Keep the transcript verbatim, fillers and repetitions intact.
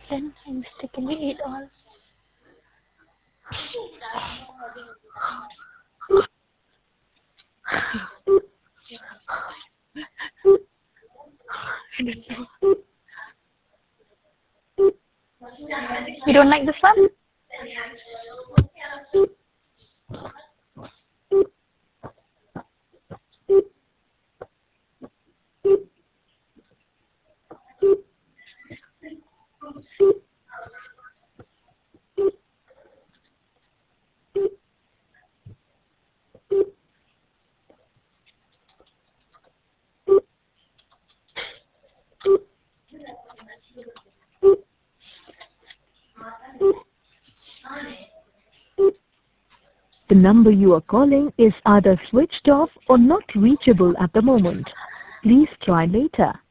Then I mistakenly ate all. I don't know. You don't like this one? The number you are calling is either switched off or not reachable at the moment. Please try later.